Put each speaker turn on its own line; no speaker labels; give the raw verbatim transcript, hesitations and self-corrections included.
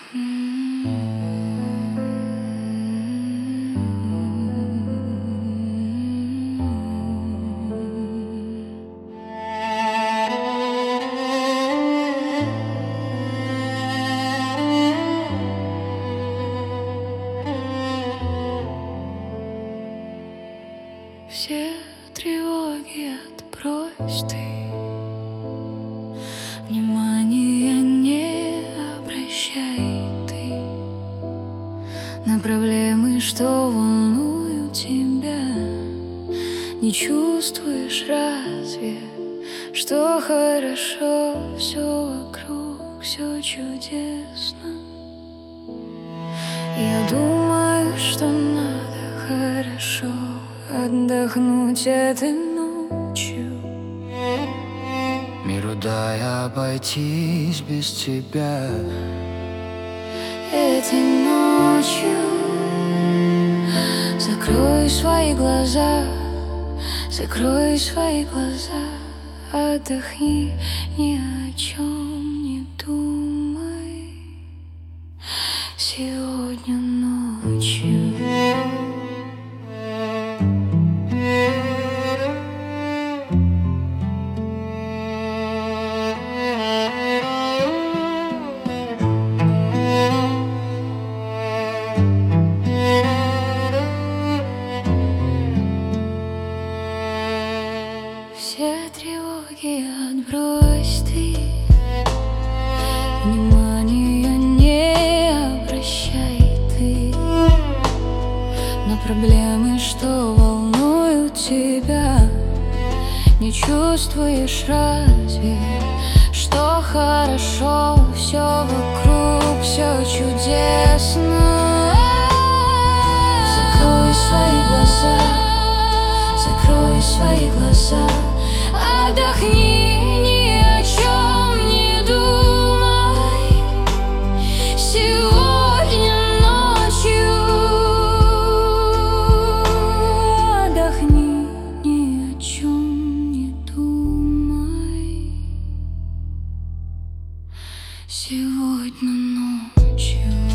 Все тревоги отбрось ты, внимания не обращай ты на проблемы, что волнуют тебя. Не чувствуешь разве, что хорошо все вокруг, все чудесно? Я думаю, что надо хорошо отдохнуть этой ночью.
Миру дай обойтись без тебя.
Этой ночью закрой свои глаза, закрой свои глаза, отдохни, ни о чем не думай сегодня ночью. Все тревоги отбрось ты, внимания не обращай ты на проблемы, что волнуют тебя. Не чувствуешь разве, что хорошо все вокруг, все чудесно? Закрой свои глаза, закрой свои глаза, отдохни, ни о чем не думай сегодня ночью. Отдохни, ни о чем не думай сегодня ночью.